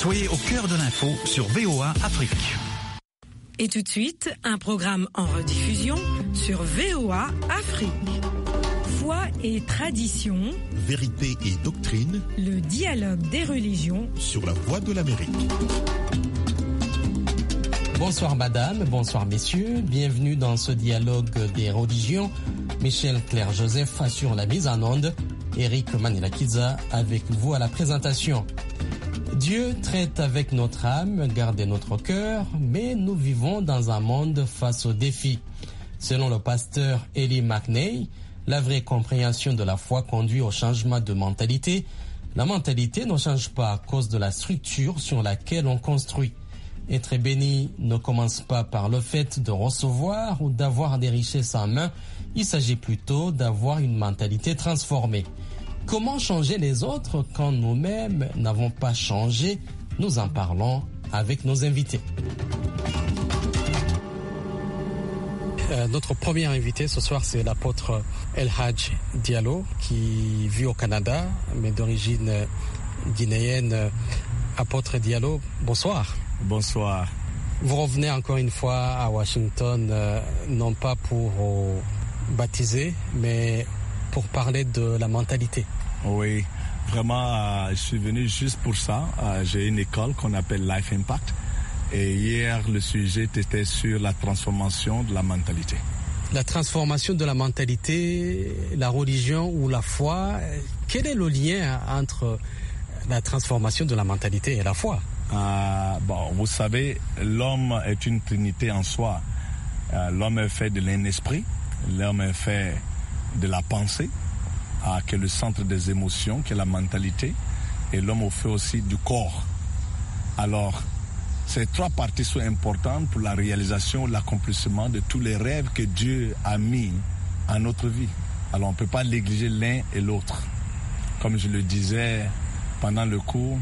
Soyez au cœur de l'info sur VOA Afrique. Et tout de suite, un programme en rediffusion sur VOA Afrique. Foi et tradition, vérité et doctrine, le dialogue des religions sur la Voix de l'Amérique. Bonsoir madame, bonsoir messieurs, bienvenue dans ce dialogue des religions. Michel Claire-Joseph assure la mise en onde, Eric Manila-Kiza avec vous à la présentation. Dieu traite avec notre âme, garde notre cœur, mais nous vivons dans un monde face aux défis. Selon le pasteur Eli McNay, la vraie compréhension de la foi conduit au changement de mentalité. La mentalité ne change pas à cause de la structure sur laquelle on construit. Être béni ne commence pas par le fait de recevoir ou d'avoir des richesses en main. Il s'agit plutôt d'avoir une mentalité transformée. Comment changer les autres quand nous-mêmes n'avons pas changé? Nous en parlons avec nos invités. Notre premier invité ce soir, c'est l'apôtre El Hadj Diallo, qui vit au Canada, mais d'origine guinéenne. Apôtre Diallo, bonsoir. Bonsoir. Vous revenez encore une fois à Washington, non pas pour baptiser, mais pour parler de la mentalité. Oui, vraiment, je suis venu juste pour ça. J'ai une école qu'on appelle Life Impact. Et hier, le sujet était sur la transformation de la mentalité. La transformation de la mentalité, la religion ou la foi, quel est le lien entre la transformation de la mentalité et la foi? Vous savez, l'homme est une trinité en soi. L'homme est fait de l'esprit, l'homme est fait de la pensée, qui est le centre des émotions, qui est la mentalité, et l'homme est fait aussi du corps. Alors, ces trois parties sont importantes pour la réalisation, l'accomplissement de tous les rêves que Dieu a mis en notre vie. Alors, on ne peut pas négliger l'un et l'autre. Comme je le disais pendant le cours,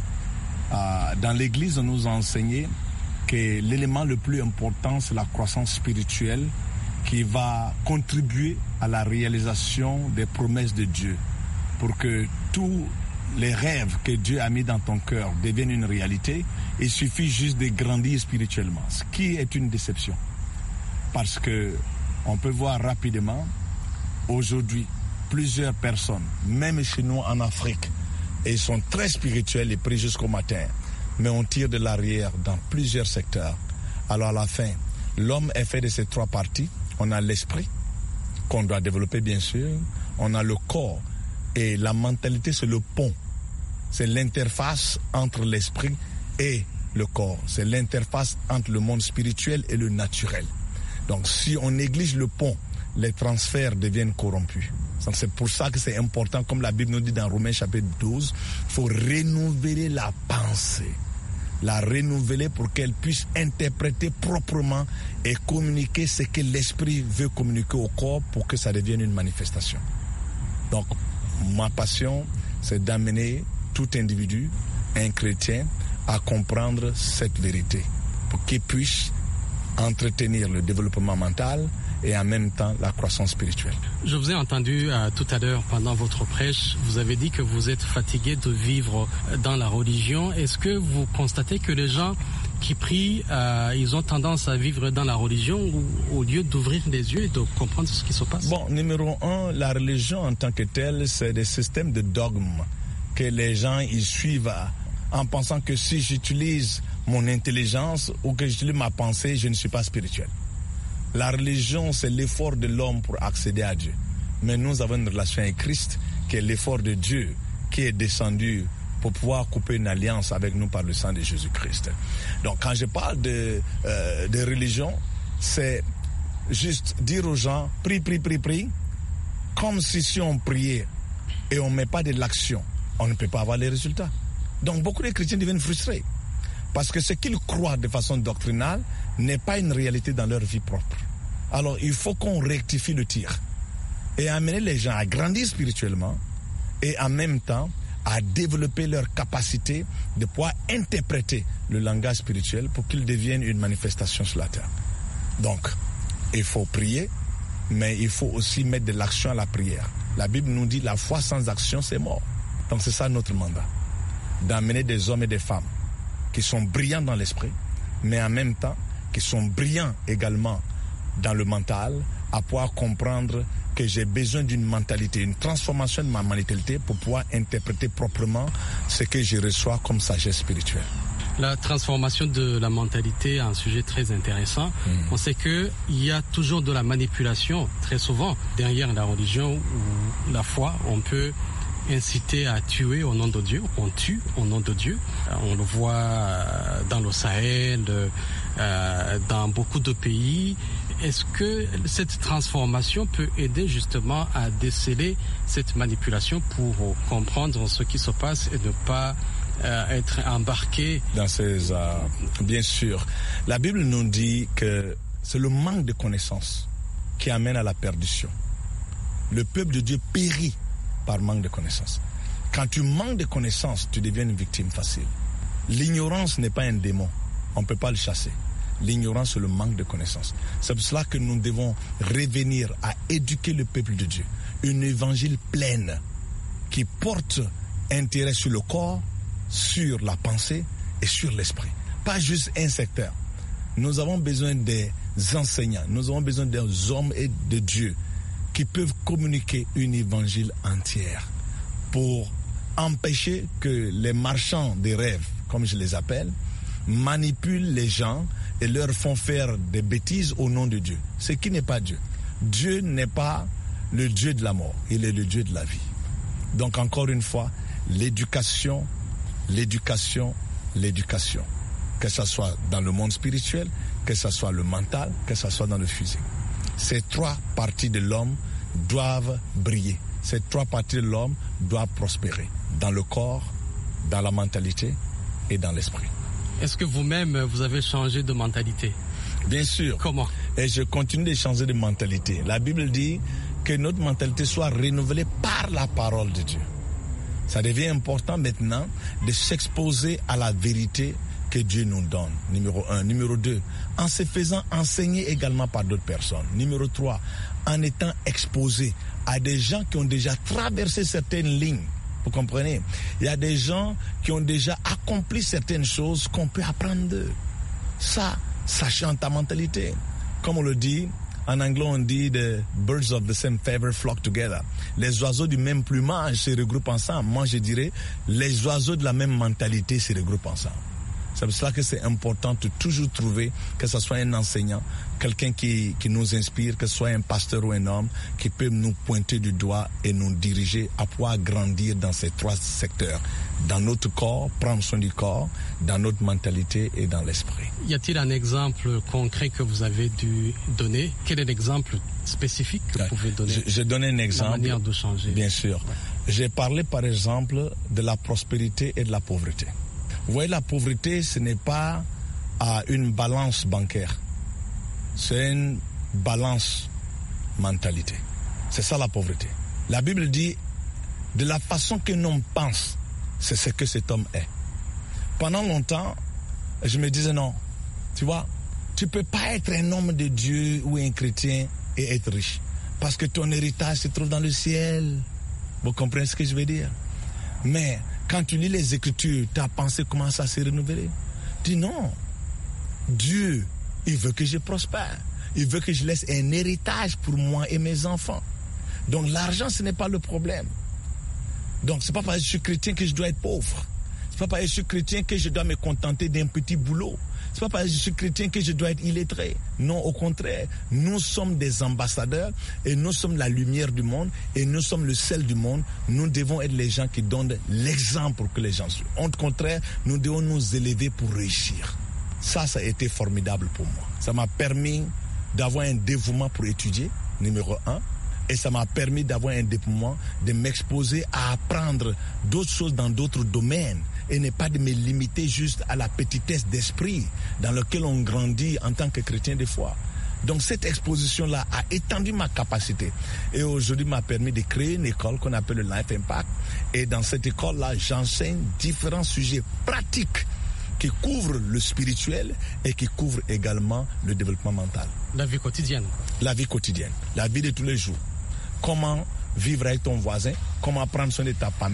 dans l'Église, on nous a enseigné que l'élément le plus important, c'est la croissance spirituelle qui va contribuer à la réalisation des promesses de Dieu pour que tous les rêves que Dieu a mis dans ton cœur deviennent une réalité. Il suffit juste de grandir spirituellement, ce qui est une déception. Parce que on peut voir rapidement, aujourd'hui, plusieurs personnes, même chez nous en Afrique, et ils sont très spirituels et prient jusqu'au matin, mais on tire de l'arrière dans plusieurs secteurs. Alors à la fin, l'homme est fait de ces trois parties. On a l'esprit, qu'on doit développer bien sûr, on a le corps, et la mentalité c'est le pont. C'est l'interface entre l'esprit et le corps. C'est l'interface entre le monde spirituel et le naturel. Donc si on néglige le pont, les transferts deviennent corrompus. Donc c'est pour ça que c'est important, comme la Bible nous dit dans Romains chapitre 12, il faut renouveler la pensée. La renouveler pour qu'elle puisse interpréter proprement et communiquer ce que l'esprit veut communiquer au corps pour que ça devienne une manifestation. Donc ma passion, c'est d'amener tout individu, un chrétien, à comprendre cette vérité pour qu'il puisse entretenir le développement mental et en même temps la croissance spirituelle. Je vous ai entendu tout à l'heure pendant votre prêche, vous avez dit que vous êtes fatigué de vivre dans la religion. Est-ce que vous constatez que les gens qui prient, ils ont tendance à vivre dans la religion au lieu d'ouvrir les yeux et de comprendre ce qui se passe? Bon, numéro un, la religion en tant que telle, c'est des systèmes de dogmes que les gens ils suivent en pensant que si j'utilise mon intelligence ou que j'utilise ma pensée, je ne suis pas spirituel. La religion, c'est l'effort de l'homme pour accéder à Dieu. Mais nous avons une relation avec Christ, qui est l'effort de Dieu, qui est descendu pour pouvoir couper une alliance avec nous par le sang de Jésus-Christ. Donc, quand je parle de religion, c'est juste dire aux gens, prie, comme si on priait et on ne met pas de l'action, on ne peut pas avoir les résultats. Donc, beaucoup de chrétiens deviennent frustrés. Parce que ce qu'ils croient de façon doctrinale n'est pas une réalité dans leur vie propre. Alors, il faut qu'on rectifie le tir et amener les gens à grandir spirituellement et en même temps à développer leur capacité de pouvoir interpréter le langage spirituel pour qu'il devienne une manifestation sur la terre. Donc, il faut prier, mais il faut aussi mettre de l'action à la prière. La Bible nous dit la foi sans action, c'est mort. Donc, c'est ça notre mandat, d'amener des hommes et des femmes qui sont brillants dans l'esprit, mais en même temps qui sont brillants également dans le mental, à pouvoir comprendre que j'ai besoin d'une mentalité, une transformation de ma mentalité pour pouvoir interpréter proprement ce que je reçois comme sagesse spirituelle. La transformation de la mentalité est un sujet très intéressant. On sait qu'il y a toujours de la manipulation, très souvent, derrière la religion ou la foi. On peut inciter à tuer au nom de Dieu. On tue au nom de Dieu. On le voit dans le Sahel, dans beaucoup de pays. Est-ce que cette transformation peut aider justement à déceler cette manipulation pour comprendre ce qui se passe et ne pas être embarqué dans ces... bien sûr. La Bible nous dit que c'est le manque de connaissances qui amène à la perdition. Le peuple de Dieu périt par manque de connaissances. Quand tu manques de connaissances, tu deviens une victime facile. L'ignorance n'est pas un démon. On ne peut pas le chasser. L'ignorance, c'est le manque de connaissances. C'est pour cela que nous devons revenir à éduquer le peuple de Dieu. Une évangile pleine qui porte intérêt sur le corps, sur la pensée et sur l'esprit. Pas juste un secteur. Nous avons besoin des enseignants, nous avons besoin des hommes et de Dieu qui peuvent communiquer une évangile entière pour empêcher que les marchands des rêves, comme je les appelle, manipulent les gens et leur font faire des bêtises au nom de Dieu. Ce qui n'est pas Dieu. Dieu n'est pas le Dieu de la mort, il est le Dieu de la vie. Donc encore une fois, l'éducation, que ce soit dans le monde spirituel, que ce soit le mental, que ce soit dans le physique. Ces trois parties de l'homme doivent briller. Ces trois parties de l'homme doivent prospérer dans le corps, dans la mentalité et dans l'esprit. Est-ce que vous-même, vous avez changé de mentalité? Bien sûr. Comment? Et je continue de changer de mentalité. La Bible dit que notre mentalité soit renouvelée par la parole de Dieu. Ça devient important maintenant de s'exposer à la vérité que Dieu nous donne, numéro 1. Numéro 2, en se faisant enseigner également par d'autres personnes. Numéro 3, en étant exposé à des gens qui ont déjà traversé certaines lignes. Vous comprenez? Il y a des gens qui ont déjà accompli certaines choses qu'on peut apprendre d'eux. Ça change ta mentalité. Comme on le dit, en anglais on dit « the birds of the same feather flock together ». Les oiseaux du même plumage se regroupent ensemble. Moi je dirais, les oiseaux de la même mentalité se regroupent ensemble. C'est pour cela que c'est important de toujours trouver, que ce soit un enseignant, quelqu'un qui nous inspire, que ce soit un pasteur ou un homme, qui peut nous pointer du doigt et nous diriger à pouvoir grandir dans ces trois secteurs. Dans notre corps, prendre soin du corps, dans notre mentalité et dans l'esprit. Y a-t-il un exemple concret que vous avez dû donner? Quel est l'exemple spécifique que vous pouvez donner? Je donne un exemple. La manière de changer. Bien sûr. Ouais. J'ai parlé par exemple de la prospérité et de la pauvreté. Vous voyez, la pauvreté, ce n'est pas une balance bancaire. C'est une balance mentalité. C'est ça la pauvreté. La Bible dit, de la façon qu'un homme pense, c'est ce que cet homme est. Pendant longtemps, je me disais non, tu vois, tu peux pas être un homme de Dieu ou un chrétien et être riche. Parce que ton héritage se trouve dans le ciel. Vous comprenez ce que je veux dire? Mais quand tu lis les Écritures, ta pensée commence à se renouveler. Dis non. Dieu, il veut que je prospère. Il veut que je laisse un héritage pour moi et mes enfants. Donc l'argent, ce n'est pas le problème. Donc c'est pas parce que je suis chrétien que je dois être pauvre. C'est pas parce que je suis chrétien que je dois me contenter d'un petit boulot. C'est pas parce que je suis chrétien que je dois être illettré. Non, au contraire, nous sommes des ambassadeurs et nous sommes la lumière du monde et nous sommes le sel du monde. Nous devons être les gens qui donnent l'exemple pour que les gens suivent. Au contraire, nous devons nous élever pour réussir. Ça a été formidable pour moi. Ça m'a permis d'avoir un dévouement pour étudier, numéro 1. Et ça m'a permis d'avoir un dévouement, de m'exposer à apprendre d'autres choses dans d'autres domaines et ne pas de me limiter juste à la petitesse d'esprit dans laquelle on grandit en tant que chrétien de foi. Donc cette exposition-là a étendu ma capacité et aujourd'hui m'a permis de créer une école qu'on appelle le Life Impact. Et dans cette école-là, j'enseigne différents sujets pratiques qui couvrent le spirituel et qui couvrent également le développement mental. La vie quotidienne. La vie quotidienne, la vie de tous les jours. Comment vivre avec ton voisin, comment prendre soin de ta famille,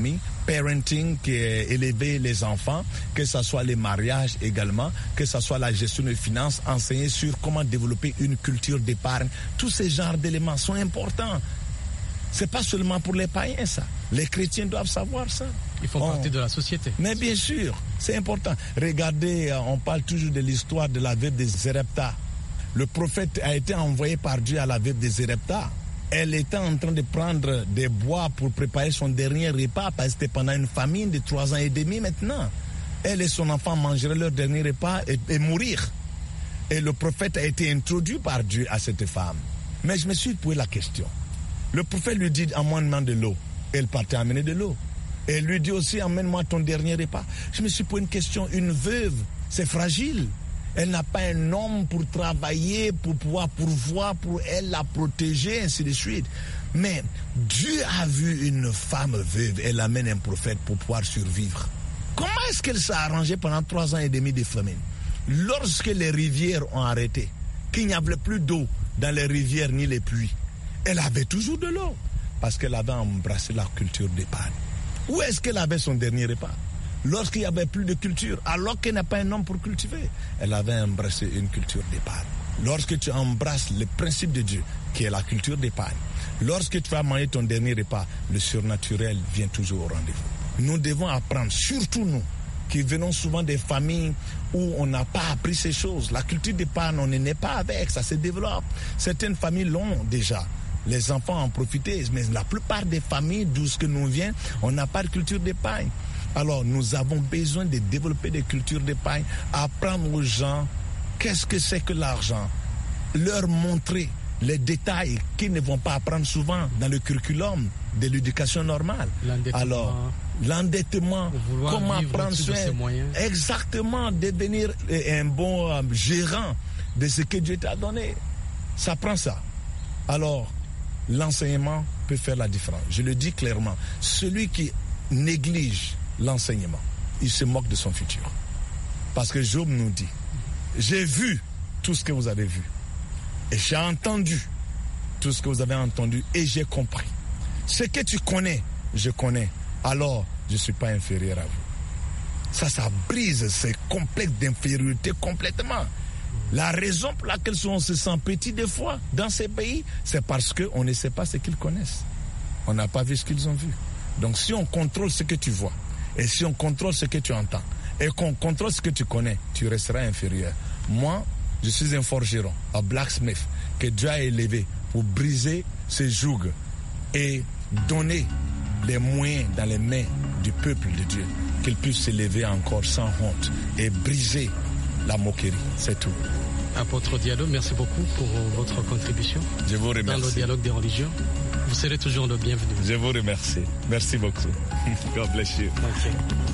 parenting, qui est élever les enfants, que ce soit les mariages également, que ce soit la gestion des finances, enseigner sur comment développer une culture d'épargne. Tous ces genres d'éléments sont importants. C'est pas seulement pour les païens, ça. Les chrétiens doivent savoir ça. Ils font partie de la société. Mais bien sûr, c'est important. Regardez, on parle toujours de l'histoire de la veuve de Zarepta. Le prophète a été envoyé par Dieu à la veuve de Zarepta. Elle était en train de prendre des bois pour préparer son dernier repas parce que c'était pendant une famine de 3 ans et demi maintenant. Elle et son enfant mangeraient leur dernier repas et mourir. Et le prophète a été introduit par Dieu à cette femme. Mais je me suis posé la question. Le prophète lui dit, amène-moi de l'eau. Elle partait amener de l'eau. Et elle lui dit aussi, amène-moi ton dernier repas. Je me suis posé une question. Une veuve, c'est fragile. Elle n'a pas un homme pour travailler, pour pouvoir pourvoir pour elle, la protéger, ainsi de suite. Mais Dieu a vu une femme veuve, elle amène un prophète pour pouvoir survivre. Comment est-ce qu'elle s'est arrangée pendant 3 ans et demi de famine? Lorsque les rivières ont arrêté, qu'il n'y avait plus d'eau dans les rivières ni les puits, elle avait toujours de l'eau parce qu'elle avait embrassé la culture d'épargne. Où est-ce qu'elle avait son dernier repas? Lorsqu'il n'y avait plus de culture, alors qu'elle n'a pas un homme pour cultiver, elle avait embrassé une culture d'épargne. Lorsque tu embrasses le principe de Dieu, qui est la culture d'épargne, lorsque tu vas manger ton dernier repas, le surnaturel vient toujours au rendez-vous. Nous devons apprendre, surtout nous, qui venons souvent des familles où on n'a pas appris ces choses. La culture d'épargne, on n'est pas avec, ça se développe. Certaines familles l'ont déjà. Les enfants en profitent, mais la plupart des familles d'où ce que nous vient, on n'a pas de culture d'épargne. Alors, nous avons besoin de développer des cultures d'épargne, apprendre aux gens qu'est-ce que c'est que l'argent, leur montrer les détails qu'ils ne vont pas apprendre souvent dans le curriculum de l'éducation normale. Alors, l'endettement, comment prendre soin, exactement, devenir un bon gérant de ce que Dieu t'a donné. Ça prend ça. Alors, l'enseignement peut faire la différence. Je le dis clairement, celui qui néglige l'enseignement, il se moque de son futur. Parce que Job nous dit, j'ai vu tout ce que vous avez vu et j'ai entendu tout ce que vous avez entendu et j'ai compris. Ce que tu connais, je connais, alors je ne suis pas inférieur à vous. Ça brise ces complexes d'infériorité complètement. La raison pour laquelle on se sent petit des fois dans ces pays, c'est parce qu'on ne sait pas ce qu'ils connaissent. On n'a pas vu ce qu'ils ont vu. Donc si on contrôle ce que tu vois, et si on contrôle ce que tu entends, et qu'on contrôle ce que tu connais, tu resteras inférieur. Moi, je suis un forgeron, un blacksmith, que Dieu a élevé pour briser ces jougs et donner des moyens dans les mains du peuple de Dieu, qu'il puisse s'élever encore sans honte et briser la moquerie, c'est tout. Apôtre Diallo, merci beaucoup pour votre contribution. Je vous remercie. Dans le dialogue des religions. Vous serez toujours le bienvenu. Je vous remercie. Merci beaucoup. God bless you. Okay.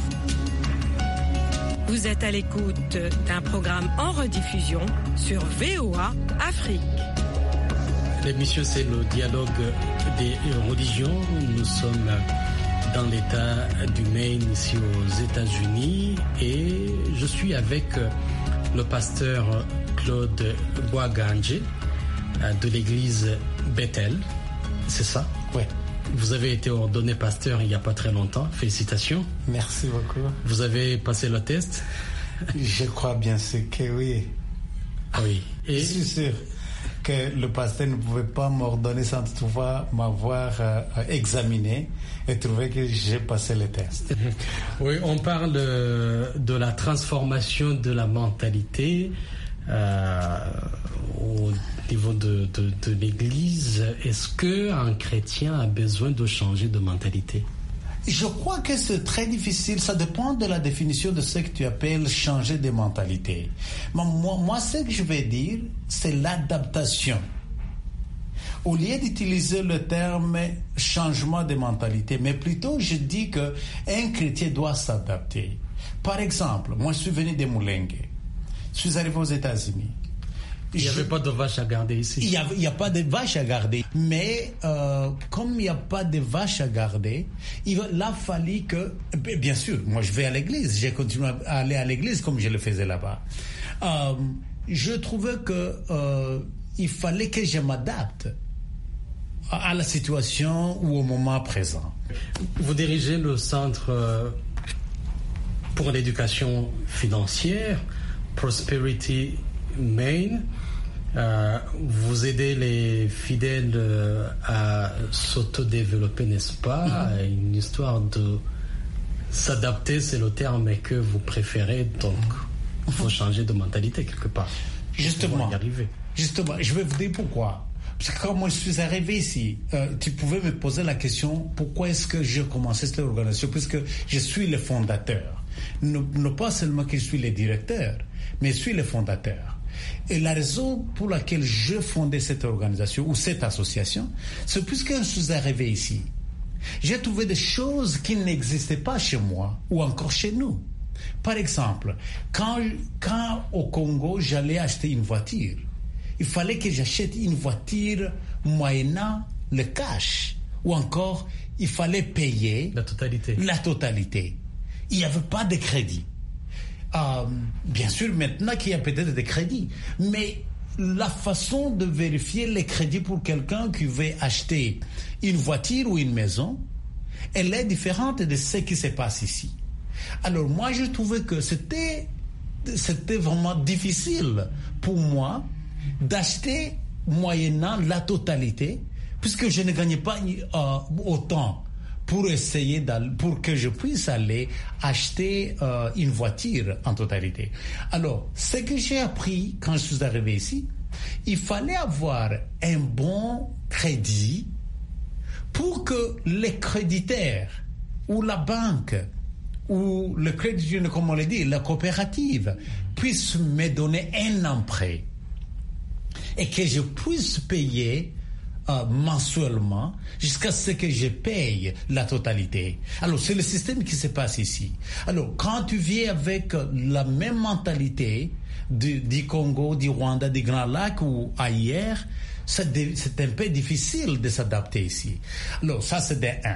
Vous êtes à l'écoute d'un programme en rediffusion sur VOA Afrique. L'émission, c'est le dialogue des religions. Nous sommes dans l'État du Maine, ici aux États-Unis, et je suis avec le pasteur Claude Boaganje de l'église Bethel. C'est ça? Oui. Vous avez été ordonné pasteur il n'y a pas très longtemps. Félicitations. Merci beaucoup. Vous avez passé le test? Je crois bien sûr que oui. Oui. Et je suis sûr que le pasteur ne pouvait pas m'ordonner sans toutefois m'avoir examiné et trouver que j'ai passé le test. Oui, on parle de la transformation de la mentalité au niveau de l'Église. Est-ce qu'un chrétien a besoin de changer de mentalité? Je crois que c'est très difficile. Ça dépend de la définition de ce que tu appelles changer de mentalité. Moi, ce que je vais dire, c'est l'adaptation. Au lieu d'utiliser le terme changement de mentalité, mais plutôt je dis qu'un chrétien doit s'adapter. Par exemple, moi je suis venu de Moulengue. Je suis arrivé aux États-Unis. Il n'y avait pas de vaches à garder ici. Il n'y a pas de vaches à garder. Mais comme il n'y a pas de vaches à garder, il a fallu que... Bien sûr, moi je vais à l'église. J'ai continué à aller à l'église comme je le faisais là-bas. Je trouvais qu'il fallait que je m'adapte. à la situation ou au moment présent. Vous dirigez le Centre pour l'éducation financière, Prosperity Maine. Vous aidez les fidèles à s'autodévelopper, n'est-ce pas? Une histoire de s'adapter, c'est le terme que vous préférez, donc il faut changer de mentalité quelque part. Justement, y arriver. Justement, je vais vous dire pourquoi. Parce que quand moi je suis arrivé ici, tu pouvais me poser la question, pourquoi est-ce que j'ai commencé cette organisation? Puisque je suis le fondateur. Non pas seulement que je suis le directeur, mais je suis le fondateur. Et la raison pour laquelle je fondais cette organisation ou cette association, c'est puisque je suis arrivé ici. J'ai trouvé des choses qui n'existaient pas chez moi ou encore chez nous. Par exemple, quand au Congo, j'allais acheter une voiture, il fallait que j'achète une voiture moyennant le cash. Ou encore, il fallait payer la totalité. Il n'y avait pas de crédit. Bien sûr, maintenant qu'il y a peut-être des crédits, mais la façon de vérifier les crédits pour quelqu'un qui veut acheter une voiture ou une maison, elle est différente de ce qui se passe ici. Alors moi, je trouvais que c'était vraiment difficile pour moi d'acheter moyennant la totalité, puisque je ne gagnais pas autant pour pour que je puisse aller acheter une voiture en totalité. Alors, ce que j'ai appris quand je suis arrivé ici, il fallait avoir un bon crédit pour que les créditeurs ou la banque ou le crédit, comme on le dit, la coopérative puissent me donner un emprunt et que je puisse payer mensuellement jusqu'à ce que je paye la totalité. Alors, c'est le système qui se passe ici. Alors, quand tu viens avec la même mentalité du Congo, du Rwanda, du Grand Lac ou ailleurs, c'est un peu difficile de s'adapter ici. Alors, ça, c'est de un.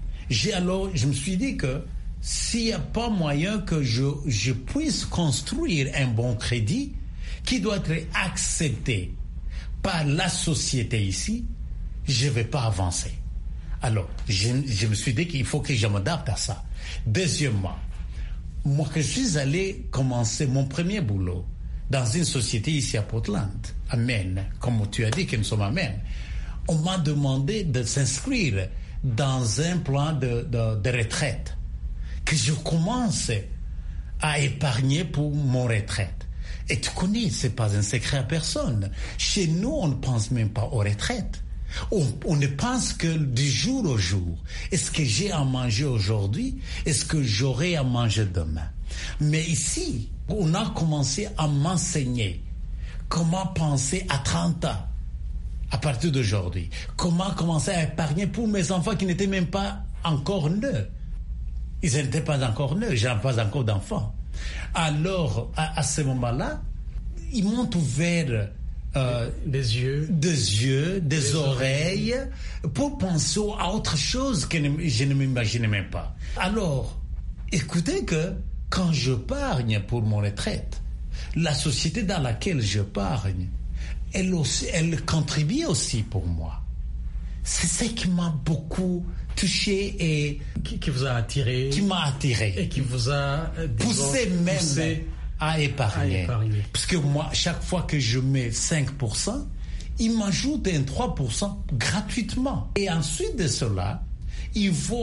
Je me suis dit que s'il n'y a pas moyen que je puisse construire un bon crédit qui doit être accepté par la société ici, je ne vais pas avancer. Alors, je me suis dit qu'il faut que je m'adapte à ça. Deuxièmement, moi que je suis allé commencer mon premier boulot dans une société ici à Portland, à Maine, comme tu as dit que nous sommes à Maine, on m'a demandé de s'inscrire dans un plan de retraite, que je commence à épargner pour mon retraite. Et tu connais, c'est pas un secret à personne. Chez nous, on ne pense même pas aux retraites. On ne pense que du jour au jour. Est-ce que j'ai à manger aujourd'hui? Est-ce que j'aurai à manger demain? Mais ici, on a commencé à m'enseigner comment penser à 30 ans, à partir d'aujourd'hui. Comment commencer à épargner pour mes enfants qui n'étaient même pas encore nés. Ils n'étaient pas encore nés, je n'ai pas encore d'enfants. Alors, à ce moment-là, ils m'ont ouvert des yeux, des oreilles, pour penser à autre chose que je ne m'imaginais même pas. Alors, écoutez que quand je j'épargne pour mon retraite, la société dans laquelle j'épargne, elle contribue aussi pour moi. C'est ce qui m'a beaucoup touché et qui vous a attiré, qui m'a attiré et qui vous a poussé à épargner. Parce que moi, chaque fois que je mets 5%, il m'ajoute un 3% gratuitement. Et ensuite de cela, il faut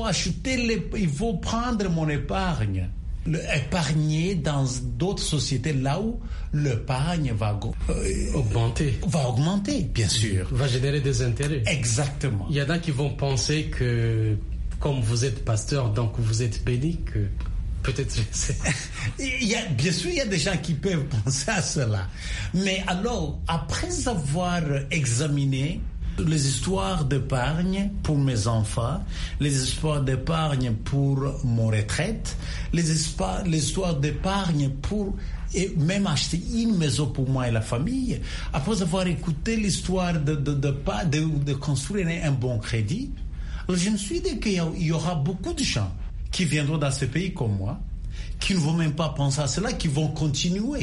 prendre mon épargne, épargner dans d'autres sociétés là où l'épargne va augmenter, bien sûr. Va générer des intérêts. Exactement. Il y en a qui vont penser que, comme vous êtes pasteur, donc vous êtes béni, que peut-être... Bien sûr, il y a des gens qui peuvent penser à cela. Mais alors, après avoir examiné les histoires d'épargne pour mes enfants, les histoires d'épargne pour mon retraite, les histoires d'épargne pour même acheter une maison pour moi et la famille, après avoir écouté l'histoire de construire un bon crédit, alors je me suis dit qu'il y aura beaucoup de gens qui viendront dans ce pays comme moi, qui ne vont même pas penser à cela, qui vont continuer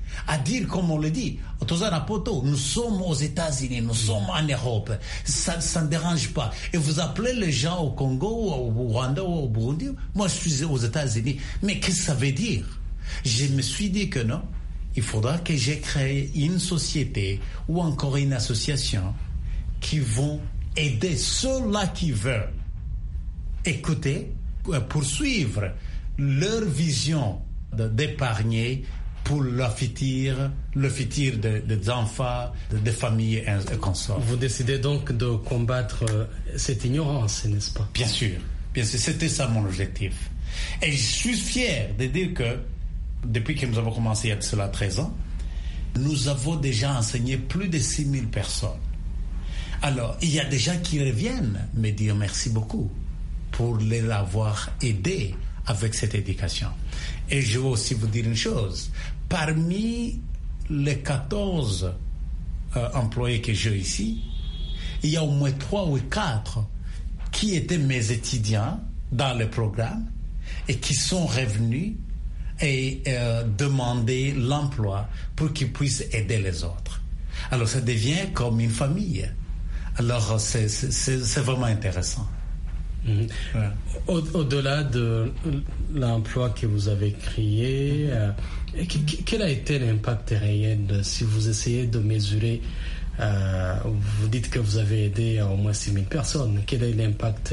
À dire, comme on le dit, nous sommes aux États-Unis, nous sommes en Europe, ça ne dérange pas. Et vous appelez les gens au Congo, au Rwanda, au Burundi, moi je suis aux États-Unis. Mais qu'est-ce que ça veut dire? Je me suis dit que non, il faudra que j'ai créé une société ou encore une association qui vont aider ceux-là qui veulent écouter, poursuivre leur vision d'épargner pour le futur des enfants, des familles et consorts. Vous décidez donc de combattre cette ignorance, n'est-ce pas? Bien sûr, c'était ça mon objectif. Et je suis fier de dire que depuis que nous avons commencé il y a cela 13 ans, nous avons déjà enseigné plus de 6000 personnes. Alors, il y a des gens qui reviennent me dire merci beaucoup pour les avoir aidés avec cette éducation. Et je veux aussi vous dire une chose. Parmi les 14 employés que j'ai ici, il y a au moins 3 ou 4 qui étaient mes étudiants dans le programme et qui sont revenus et demander l'emploi pour qu'ils puissent aider les autres. Alors ça devient comme une famille. Alors c'est vraiment intéressant. Ouais. Au-delà de l'emploi que vous avez créé, quel a été l'impact réel si vous essayez de mesurer? Vous dites que vous avez aidé au moins 6000 personnes. Quel est l'impact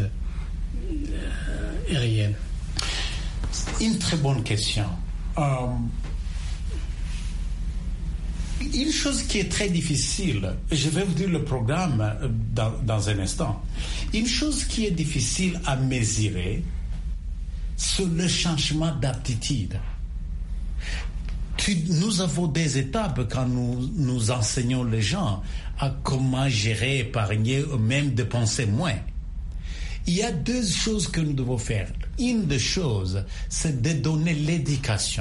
réel? Une très bonne question. Une chose qui est très difficile, je vais vous dire le programme dans un instant. Une chose qui est difficile à mesurer, c'est le changement d'aptitude. Nous avons des étapes quand nous enseignons les gens à comment gérer, épargner, ou même dépenser moins. Il y a 2 choses que nous devons faire. Une des choses, c'est de donner l'éducation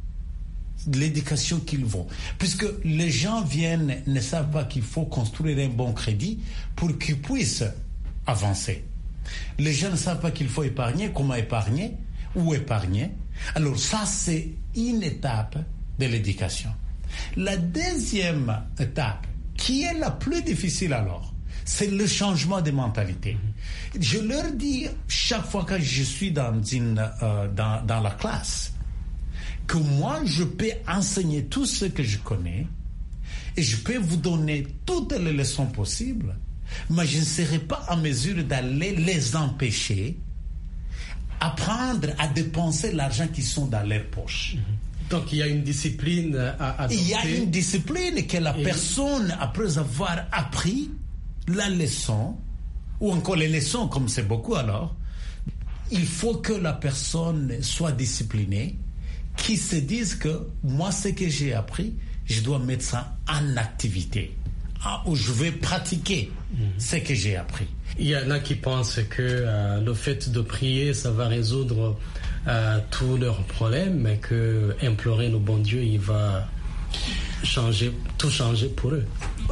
qu'ils vont. Puisque les gens ne savent pas qu'il faut construire un bon crédit pour qu'ils puissent avancer. Les gens ne savent pas qu'il faut épargner, comment épargner, où épargner. Alors ça, c'est une étape de l'éducation. La deuxième étape, qui est la plus difficile alors, c'est le changement de mentalité. Je leur dis chaque fois que je suis dans la classe que moi, je peux enseigner tout ce que je connais et je peux vous donner toutes les leçons possibles, mais je ne serai pas en mesure d'aller les empêcher apprendre à dépenser l'argent qui sont dans leur poche. Donc il y a une discipline à adopter. Il y a une discipline que la personne, après avoir appris la leçon, ou encore les leçons comme c'est beaucoup alors, il faut que la personne soit disciplinée, qui se dise que moi, ce que j'ai appris, je dois mettre ça en activité, où je vais pratiquer ce que j'ai appris. Il y en a qui pensent que le fait de prier, ça va résoudre tous leurs problèmes, mais que implorer le bon Dieu, il va tout changer pour eux.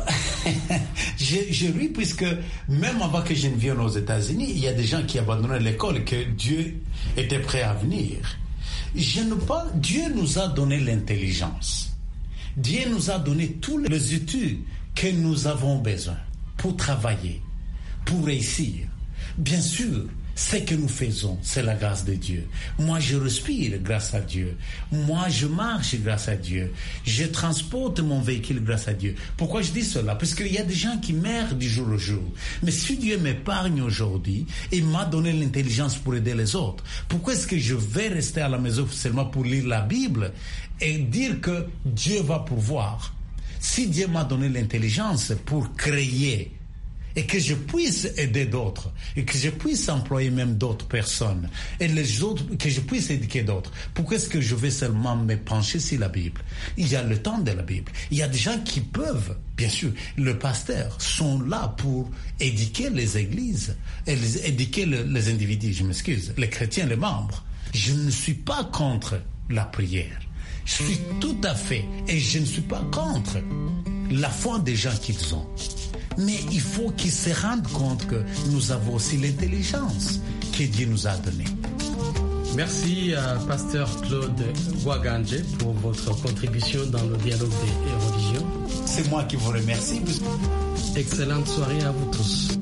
Je ris puisque même avant que je ne vienne aux États-Unis, il y a des gens qui abandonnaient l'école, que Dieu était prêt à venir. Dieu nous a donné l'intelligence. Dieu nous a donné tous les outils que nous avons besoin pour travailler, pour réussir. Bien sûr, ce que nous faisons, c'est la grâce de Dieu. Moi, je respire grâce à Dieu. Moi, je marche grâce à Dieu. Je transporte mon véhicule grâce à Dieu. Pourquoi je dis cela? Parce qu'il y a des gens qui meurent du jour au jour. Mais si Dieu m'épargne aujourd'hui et m'a donné l'intelligence pour aider les autres, pourquoi est-ce que je vais rester à la maison seulement pour lire la Bible et dire que Dieu va pourvoir? Si Dieu m'a donné l'intelligence pour créer et que je puisse aider d'autres, et que je puisse employer même d'autres personnes, et les autres, que je puisse éduquer d'autres, pourquoi est-ce que je vais seulement me pencher sur la Bible? Il y a le temps de la Bible. Il y a des gens qui peuvent, bien sûr, le pasteur, sont là pour éduquer les églises, et éduquer les individus, je m'excuse, les chrétiens, les membres. Je ne suis pas contre la prière. Je suis tout à fait, et je ne suis pas contre la foi des gens qu'ils ont. Mais il faut qu'ils se rendent compte que nous avons aussi l'intelligence que Dieu nous a donnée. Merci à Pasteur Claude Waganje pour votre contribution dans le dialogue des religions. C'est moi qui vous remercie. Excellente soirée à vous tous.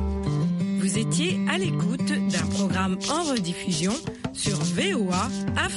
Vous étiez à l'écoute d'un programme en rediffusion sur VOA Afrique.